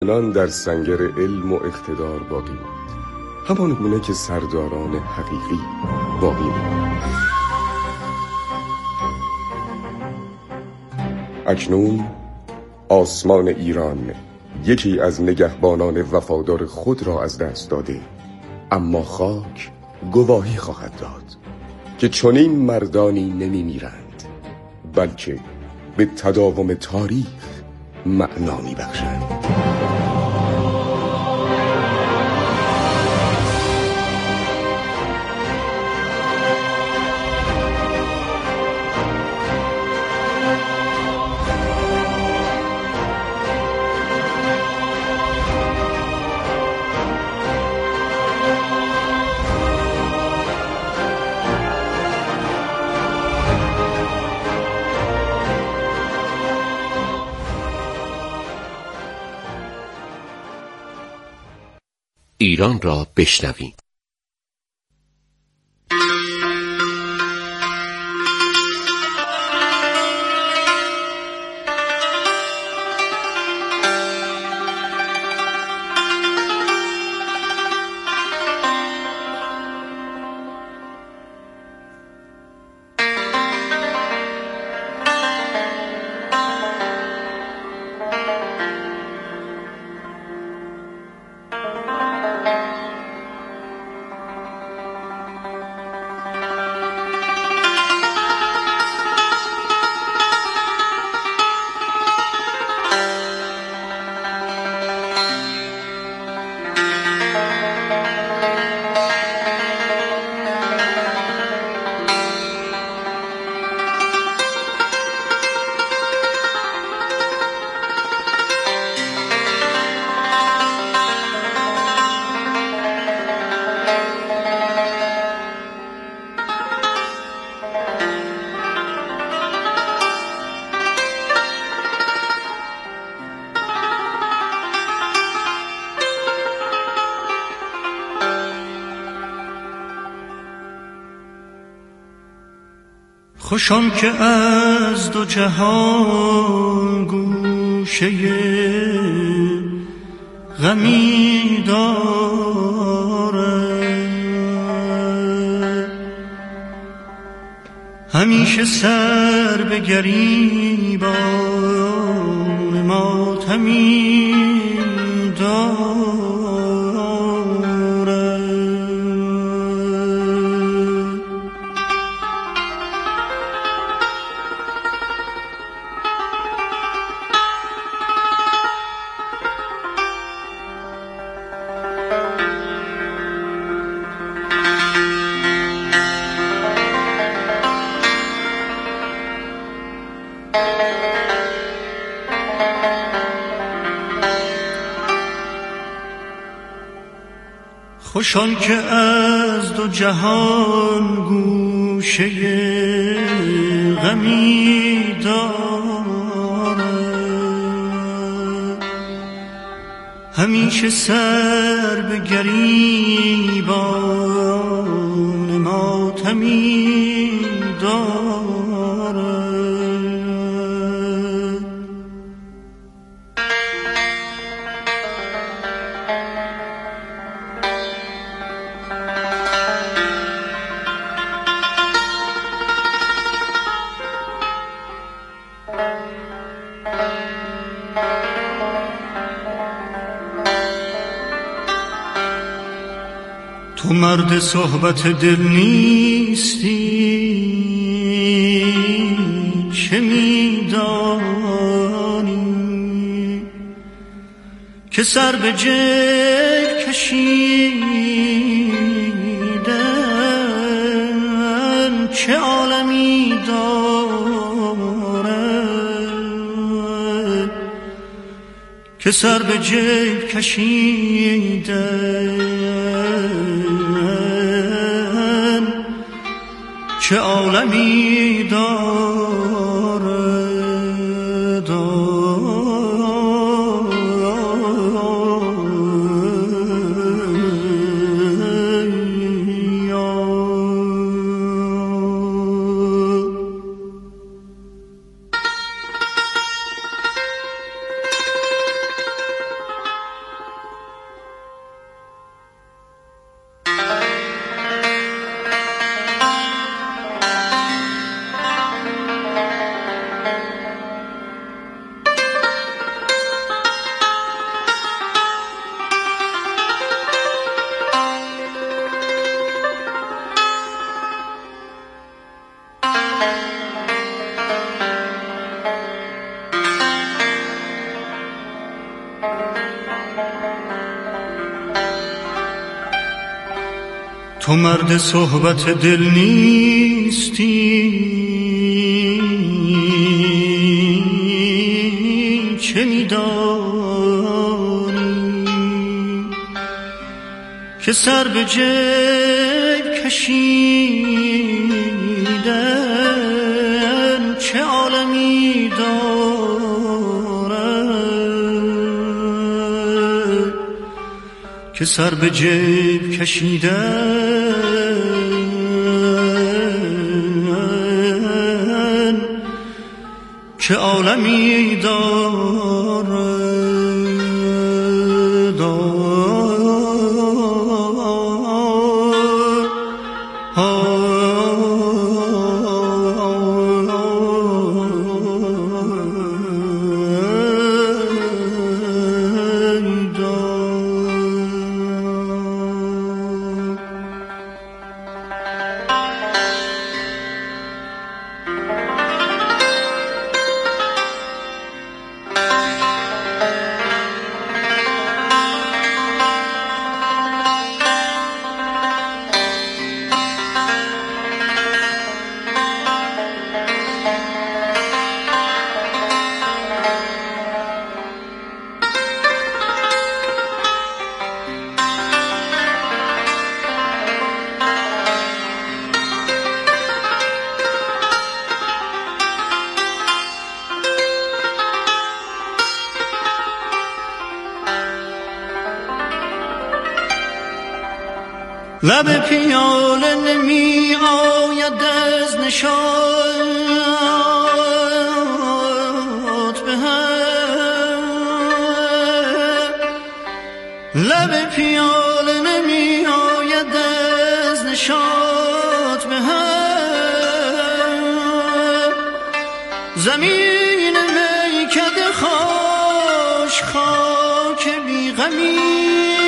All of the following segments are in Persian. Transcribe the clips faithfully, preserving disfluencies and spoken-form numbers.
نان در سنگر علم و اقتدار باقی بود، همان گونه که سرداران حقیقی باقی بود. اکنون آسمان ایران یکی از نگهبانان وفادار خود را از دست داده، اما خاک گواهی خواهد داد که چنین مردانی نمی میرند، بلکه به تداوم تاریخ معنا می بخشند. ایران را بشنویم. خوش آن که از دو جهان گوشه غمی دارد، همیشه سر به گریبان ماتمی دارد. خوش آن که از دو جهان گوشه غمی دارد، همیشه سر به گریبان ماتمی دارد. تو مرد صحبت دل نیستی، چه میدانی که سر به جیب کشیدن چه عالمی دارد، که سر به جیب کشیدن چه عالمی دارد. تو مرد صحبت دل نیستی، چه می‌دانی که سر به جیب کشیدن چه عالمی دارد، که سر به جیب کشیدن چه عالمی دارد. لب پیاله نمی آید از نشاط به هم، لب پیاله نمی آید از نشاط به هم، زمین میکده خوش خاک بی غمی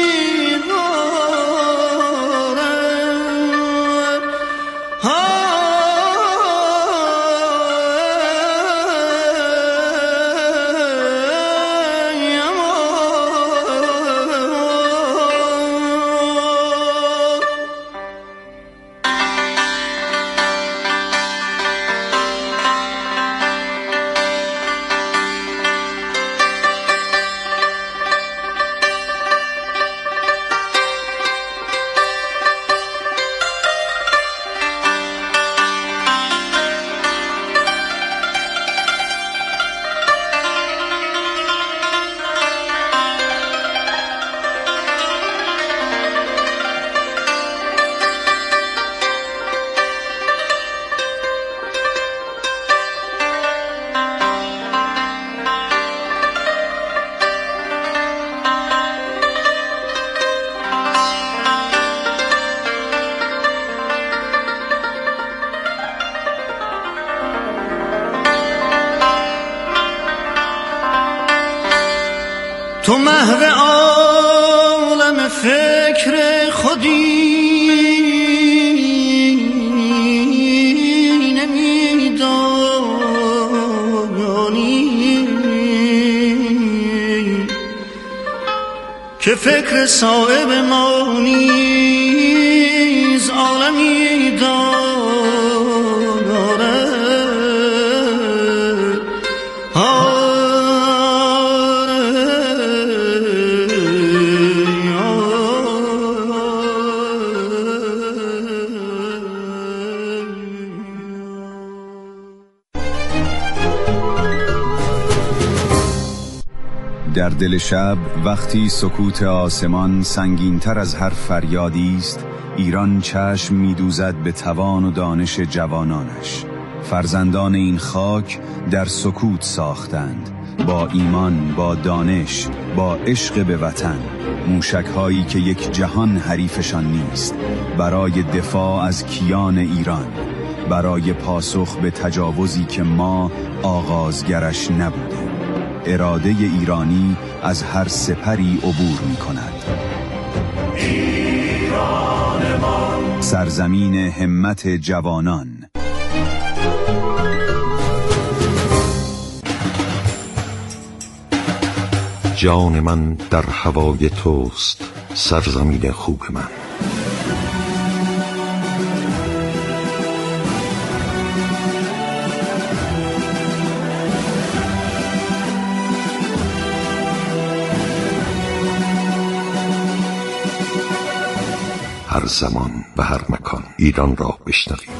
تو محو عالم فکر خودی نمیدانی که فکر صایب ما نیز عالمی دارد. در دل شب وقتی سکوت آسمان سنگین‌تر از هر فریادی است، ایران چشم می‌دوزد به توان و دانش جوانانش. فرزندان این خاک در سکوت ساختند، با ایمان، با دانش، با عشق به وطن، موشک‌هایی که یک جهان حریفشان نیست، برای دفاع از کیان ایران، برای پاسخ به تجاوزی که ما آغازگرش نبودیم. اراده ایرانی از هر سپری عبور می کند. ایرانمان، سرزمین همت جوانان. جان من در هوای توست سرزمین خوب من. هر زمان و هر مکان ایران را بشنویم.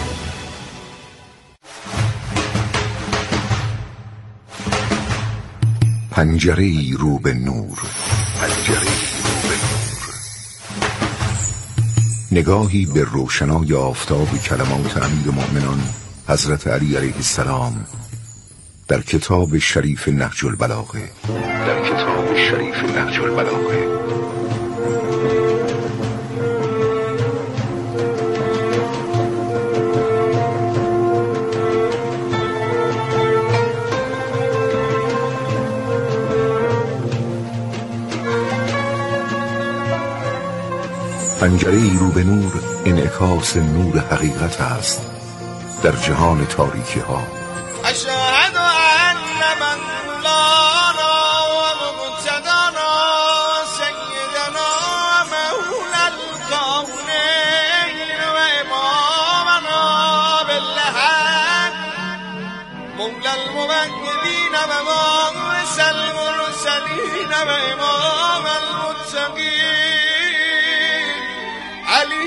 پنجره‌ای رو به نور، پنجره‌ای رو به نور، نگاهی به روشنای آفتاب کلمات امیرالمؤمنان حضرت علی علیه السلام در کتاب شریف نهج البلاغه، در کتاب شریف نهج البلاغه. پنجره‌ای رو به نور انعکاس نور حقیقت است در جهان تاریکی ها. اشهد ان من لانا و مبتدانا سیدنا مولا الکونین و امامنا بالحق مولا الموحدین و وارث المرسلین و امام المتقین علی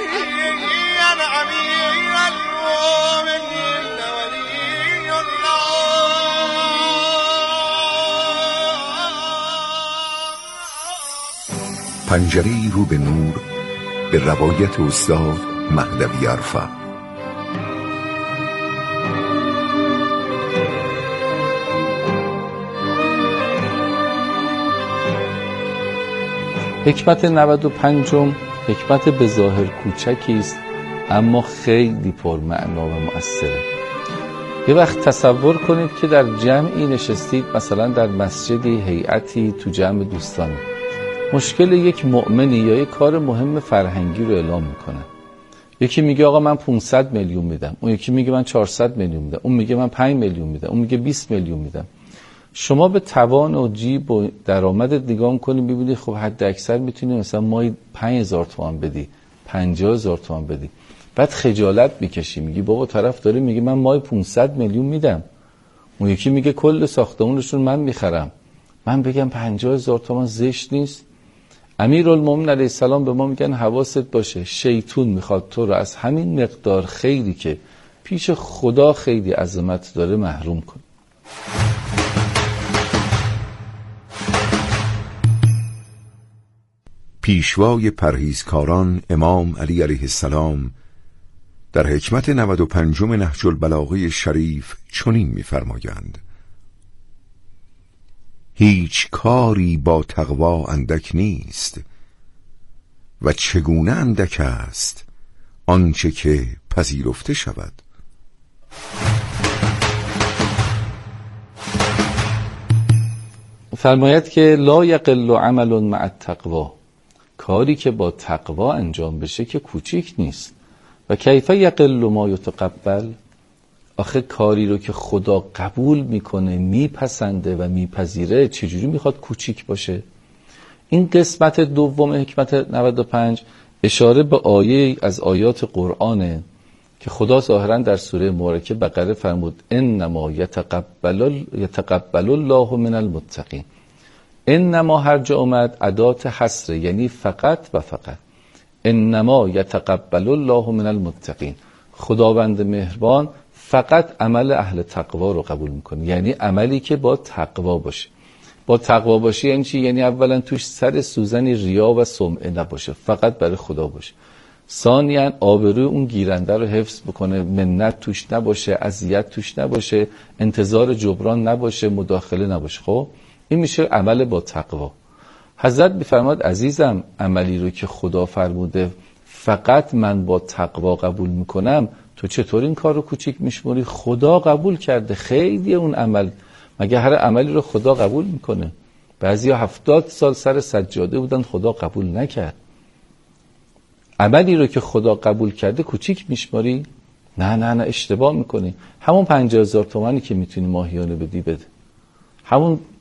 امیر المؤمنین ولی الله. پنجره‌ای رو به نور به روایت استاد مهدوی عرفه. حکمت نود و پنجم حکمت به ظاهر کوچکی است اما خیلی پرمعنا و مؤثره. یه وقت تصور کنید که در جمعی نشستید، مثلا در مسجدی، هیئتی، تو جمع دوستان، مشکل یک مؤمنی یا یک کار مهم فرهنگی رو اعلام میکنن. یکی میگه آقا من پانصد میلیون میدم، اون یکی میگه من چهارصد میلیون میدم، اون میگه من پنج میلیون میدم، اون میگه بیست میلیون میدم. شما به توان و جیب و درآمدت نگاه کنید، ببینید خب حد اکثر میتونی مثلا ماهی پنج هزار تومان بدی، پنجاه هزار تومان بدی. بعد خجالت میکشی، میگی بابا طرف داره میگه من ماهی پانصد میلیون میدم، اون یکی میگه کل ساختمونشون من میخرم، من بگم پنجاه هزار تومان زشت نیست؟ امیرالمومنین علیه السلام به ما میگن حواست باشه، شیطون میخواد تو رو از همین مقدار خیری که پیش خدا خیلی عظمت داره محروم کن. پیشوای پرهیزکاران امام علی علیه السلام در حکمت نود و پنجم نهج البلاغه شریف چنین می‌فرمایند: هیچ کاری با تقوا اندک نیست و چگونه اندک است آنچه که پذیرفته شود. فرماید که لا یقل عمل مع التقوا، کاری که با تقوا انجام بشه که کوچیک نیست. و کیف یقل ما یتقبل، آخه کاری رو که خدا قبول میکنه، میپسنده و میپذیره، چجوری میخواد کوچیک باشه؟ این قسمت دوم حکمت نود و پنج اشاره به آیه از آیات قرآنه که خدا ظاهرا در سوره مبارکه بقره فرمود انما یتقبل یتقبل الله من المتقین. انما هر جا اومد ادات حصر، یعنی فقط و فقط. انما یتقبل الله من المتقین، خداوند مهربان فقط عمل اهل تقوا رو قبول میکنه، یعنی عملی که با تقوا باشه. با تقوا باشه یعنی چی؟ یعنی اولا توش سر سوزنی ریا و سمعه نباشه، فقط برای خدا باشه. ثانیاً آبروی اون گیرنده رو حفظ بکنه، منت توش نباشه، اذیت توش نباشه، انتظار جبران نباشه، مداخله نباشه. خب این میشه عمل با تقوا. حضرت میفرماد عزیزم، عملی رو که خدا فرموده فقط من با تقوا قبول میکنم، تو چطور این کار رو کوچیک میشموری؟ خدا قبول کرده. خیلی اون عمل، مگه هر عملی رو خدا قبول میکنه؟ بعضیا هفتاد سال سر سجاده بودن خدا قبول نکرد. عملی رو که خدا قبول کرده کوچیک میشماری؟ نه نه نه، اشتباه میکنی. همون پنجاه هزار تومانی که میتونی ماهیانه بدی بده، همون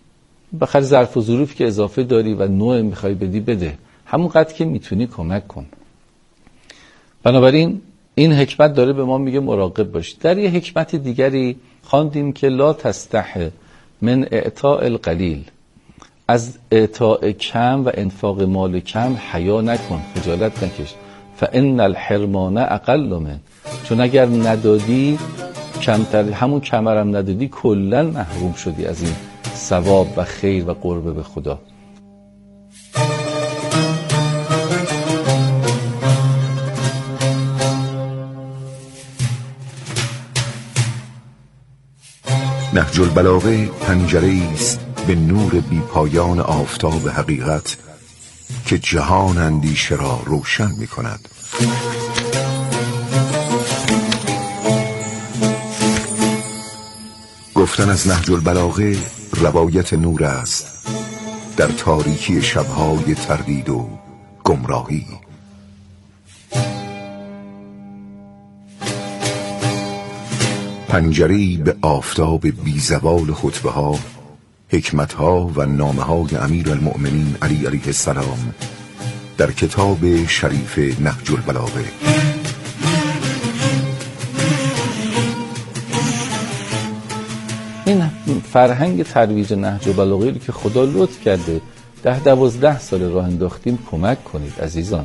بخاطر ظرف و ظروفی که اضافه داری و نوع میخوای بدی بده، همون قدر که میتونی کمک کن. بنابراین این حکمت داره به ما میگه مراقب باش. در یه حکمت دیگری خواندیم که لا تستح من اعطاء القلیل، از اعطاء کم و انفاق مال کم حیا نکن، خجالت نکش. فان الحرمان اقل من، چون اگر ندادی کمتر، همون کمرم ندادی کلا محروم شدی از این ثواب و خیر و قرب به خدا. نهج البلاغه پنجره‌ای است به نور بیپایان آفتاب حقیقت که جهان اندیشه را روشن می کند. گفتن از نهج البلاغه روایت نور است در تاریکی شبهای تردید و گمراهی. پنجره‌ای به آفتاب بیزوال خطبه ها، حکمت ها و نامه های امیر المؤمنین علی علیه السلام در کتاب شریف نهج البلاغه. این فرهنگ ترویج نهج البلاغه که خدا لطف کرده ده دوازده سال راه انداختیم، کمک کنید عزیزان.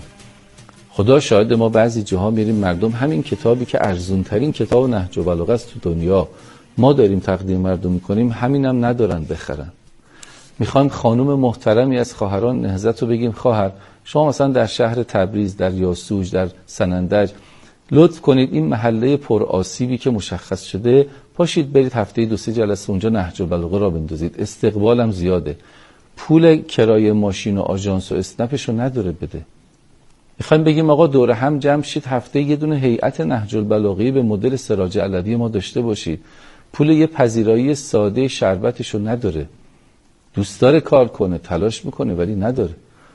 خدا شاهد، ما بعضی جاها میریم مردم همین کتابی که ارزون ترین کتاب نهج البلاغه است تو دنیا ما داریم تقدیم مردم میکنیم، همینم ندارن بخرن. میخوایم خانم محترمی از خواهران نهضت رو بگیم خواهر شما مثلا در شهر تبریز، در یاسوج، در سنندج لطف کنید این محله پر آسیبی که مشخص شده پاشید برید هفته دو سه جلسه اونجا نهج البلاغه را بندازید، استقبالم زیاده. پول کرایه ماشین و آژانس و اسنپش رو نداره بده. میخوایم بگیم آقا دوره هم جمع شید هفته یه دونه هیئت نهج البلاغه به مدل سراج علوی ما داشته باشید. پول یه پذیرایی ساده شربتش رو نداره. دوست داره کار کنه، تلاش میکنه ولی نداره.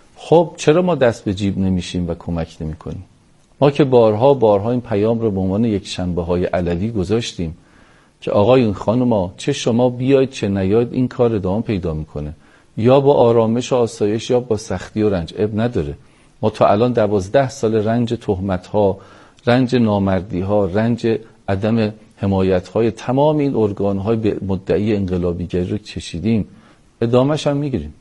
خب چرا ما دست به جیب نمیشیم و کمک نمیکنیم؟ ما که بارها بارها این پیام رو به عنوان یک شنبه های علوی گذاشتیم که آقایون خانوما چه شما بیاید چه نیاید این کار ادامه پیدا میکنه، یا با آرامش و آسایش یا با سختی و رنج، اب نداره. ما تا الان دوازده سال رنج تهمت ها، رنج نامردی ها، رنج عدم حمایت های تمام این ارگان های به مدعی انقلابیگری رو چشیدیم، ادامهش هم میگیریم.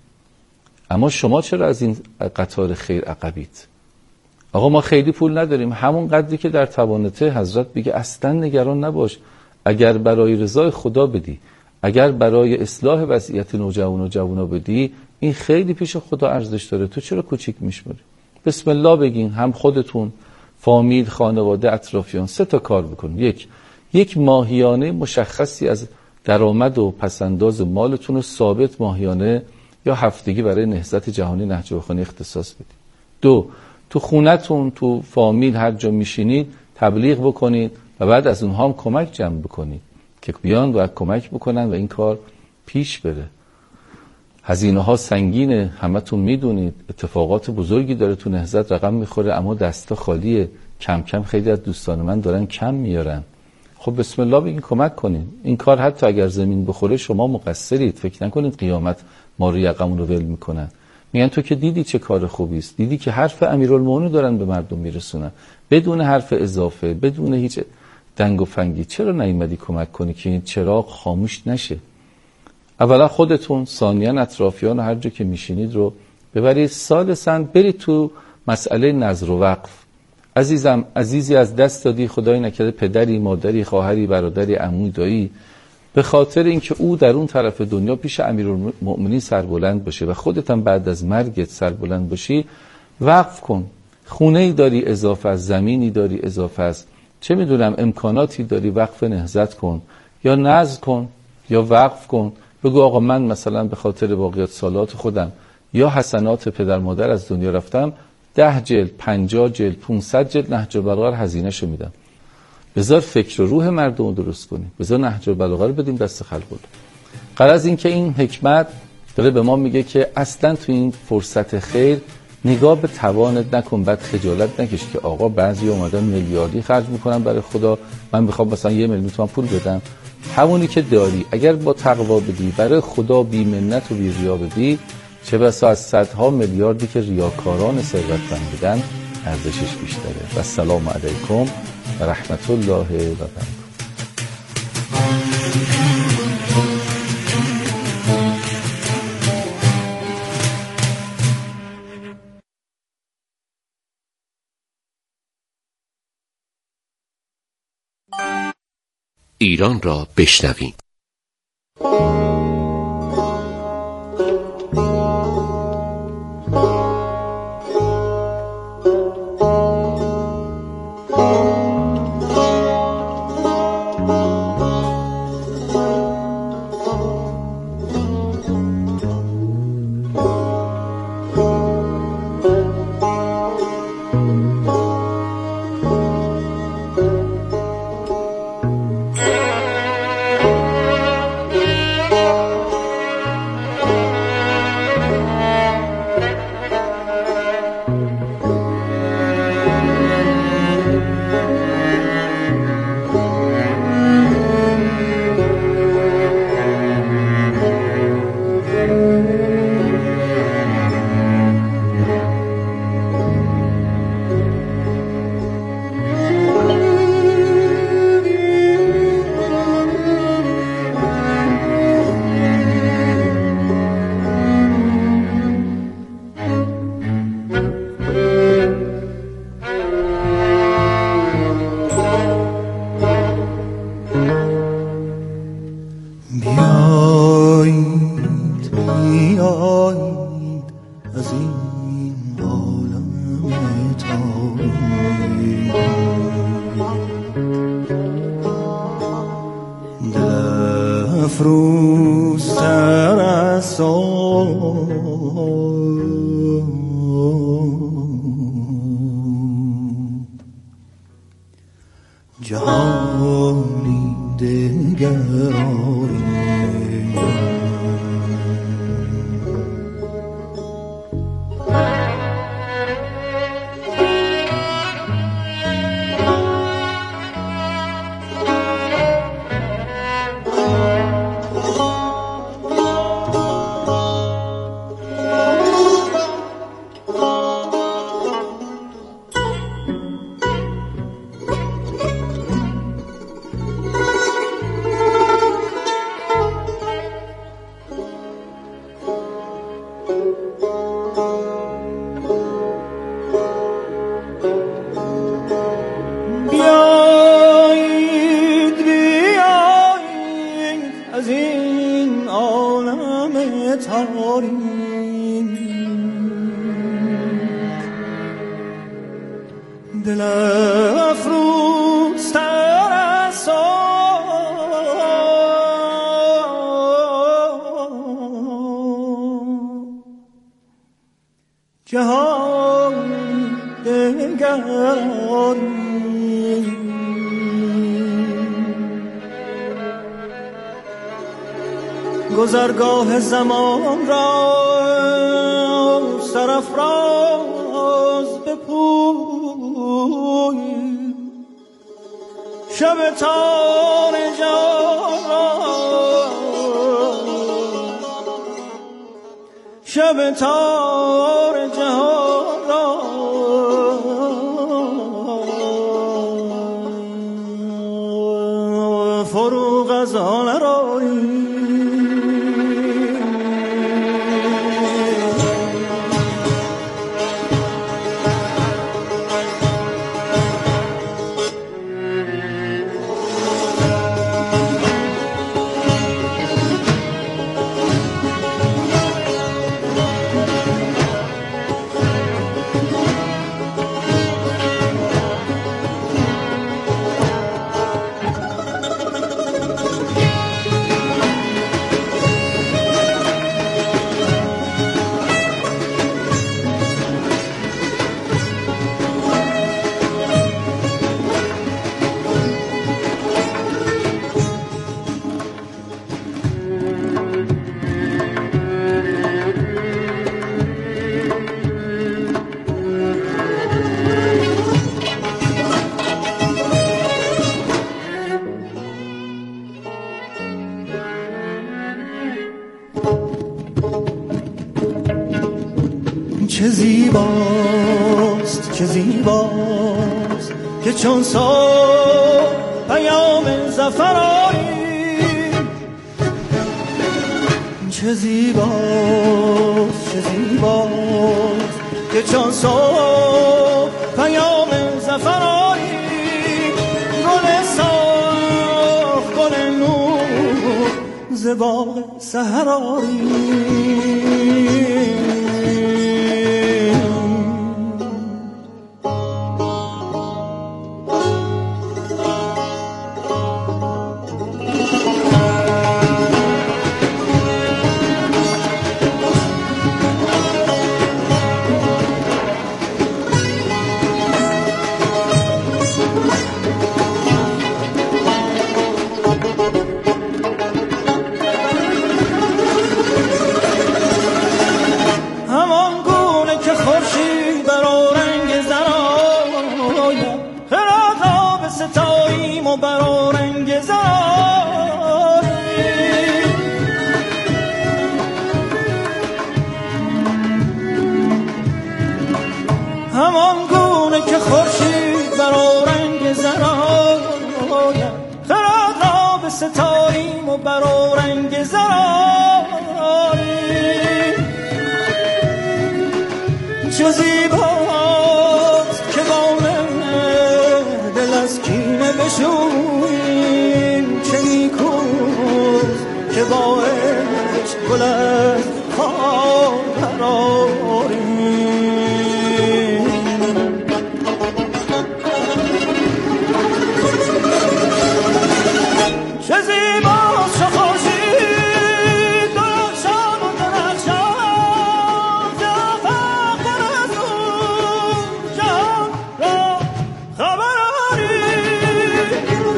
اما شما چرا از این قطار خیر عقبید؟ آقا ما خیلی پول نداریم، همون قدری که در توانته حضرت بگه اصلا نگران نباش، اگر برای رضای خدا بدی، اگر برای اصلاح وضعیت نوجوان و جوانا بدی، این خیلی پیش خدا ارزش داره. تو چرا کوچیک میشماری؟ بسم الله بگین، هم خودتون، فامیل، خانواده، اطرافیان، سه تا کار بکنید. یک یک ماهیانه مشخصی از درآمد و پسنداز مالتون رو ثابت ماهیانه یا هفتگی برای نهضت جهانی نهج البلاغه اختصاص بدید. دو، تو خونتون، تو فامیل، هر جا میشینید تبلیغ بکنید و بعد از اونها هم کمک جمع بکنید که بیان و کمک بکنن و این کار پیش بره. هزینه ها سنگینه، همتون میدونید، اتفاقات بزرگی داره تو نهضت رقم میخوره، اما دستا خالیه. کم کم خیلی از دوستان من دارن کم میارن. خب بسم الله بگین کمک کنید. این کار حتی اگر زمین بخوره شما مقصرید، فکر نکنید قیامت ما رو یقمون رو ول میکنن. میگن تو که دیدی چه کار خوبی است، دیدی که حرف امیرالمومنین دارن به مردم میرسونن بدون حرف اضافه، بدون هیچ دنگ و فنگی، چرا نیومدی کمک کنی که این چراغ خاموش نشه؟ اولا خودتون، ثانیاً اطرافیان و هر جا که میشینید رو ببرید. ثالثاً برید تو مسئله نذر و وقف. عزیزم، عزیزی از دست دادی، خدای نکرده پدری، مادری، خواهری، برادری، عموی، دایی، به خاطر اینکه او در اون طرف دنیا پیش امیرالمؤمنین سربلند باشه و خودت هم بعد از مرگت سربلند باشی، وقف کن. خونه‌ای داری اضافه از، زمینی داری اضافه از، چه میدونم امکاناتی داری، وقف نهضت کن یا نذر کن یا وقف کن. بگو آقا من مثلا به خاطر باقیات سالات خودم یا حسنات پدر مادر از دنیا رفتم، ده جلد، پنجاه جلد، پونصد جلد نهج البلاغه هزینه شو میدم. بذار فکر و روح مردم رو درست کنیم، بذار نهج البلاغه رو بدیم دست خلق. غرض این که این حکمت داره به ما میگه که اصلا تو این فرصت خیر نگاه به توانت نکن، بعد خجالت نکش که آقا بعضی اومدن میلیاردی خرج میکنن برای خدا، من میخوام مثلا یه میلیون تومان پول بدم. همونی که داری اگر با تقوا بدی، برای خدا بی منت و بی ریا بدی، چه بسا از صدها میلیاردی که ریاکاران ثروتمند بودن ارزشش بیشتره. و السلام علیکم و رحمت الله و برکاته. ایران را بشنویم. جهانی دگر دل افروزتر از جهان دگری گذرگاه زمان را سرافراز بپوی شب تار جهان را شب تار جهان را فروغ از آن رایی چه زیباست، چه زیباست که چون صبح پیام ظفر آریم. چه زیباست، چه زیباست که چون صبح پیام ظفر آریم. گل صاف، گل نور ز باغ سحر آریم. همان گونه که خورشید بر آرنگ زر آید، خرد را به ستاییم و بر آرنگ زر آریم. چه زیباست که با دل از کینه بشوییم، چه نیکوست که با عشق گل از خار برآریم. چه زیباست چه خورشید درخشان و درخشان، فخر از او جهان را خبر آریم.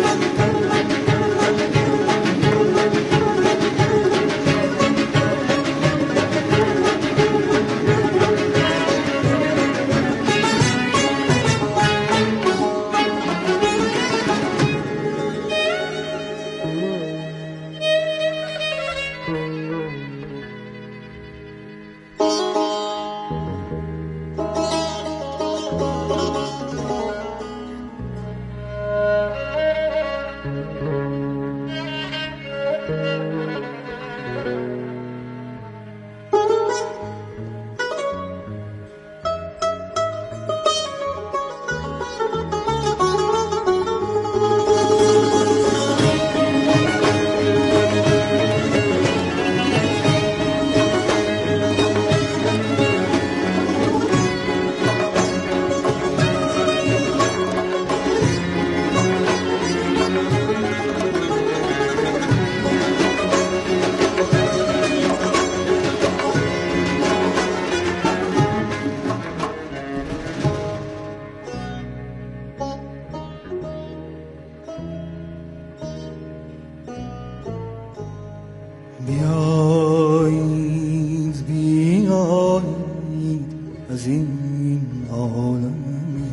بیایید بیایید از این عالم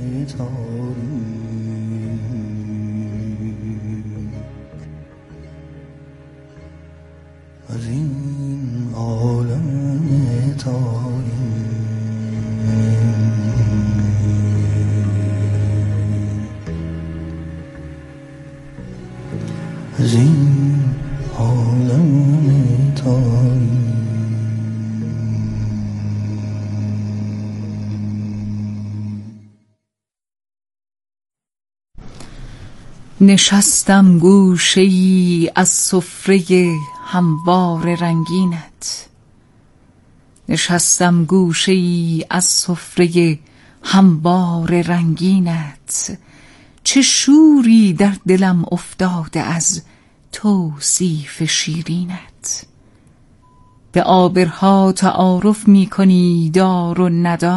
تاریک، از این عالم تاریک. از این عالم تاریک. نشستم گوشه‌ای از سفره هموار رنگینت، نشستم گوشه‌ای از سفره هموار رنگینت. چه شوری در دلم افتاده از توصیف شیرینت. به آبرها تعارف می کنی دار و ندار،